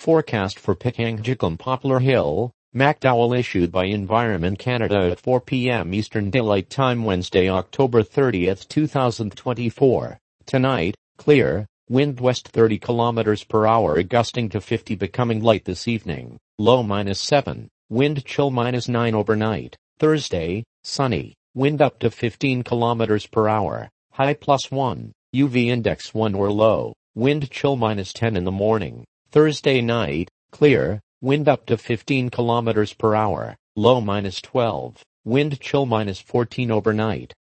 Forecast for Pikangjikum Poplar Hill, McDowell issued by Environment Canada at 4 p.m. Eastern Daylight Time Wednesday, October 30, 2024. Tonight, clear, wind west 30 km per hour gusting to 50 becoming light this evening, low -7, wind chill -9 overnight. Thursday, sunny, wind up to 15 km per hour, high +1, UV index 1 or low, wind chill -10 in the morning. Thursday night, clear, wind up to 15 km per hour, low -12, wind chill -14 overnight.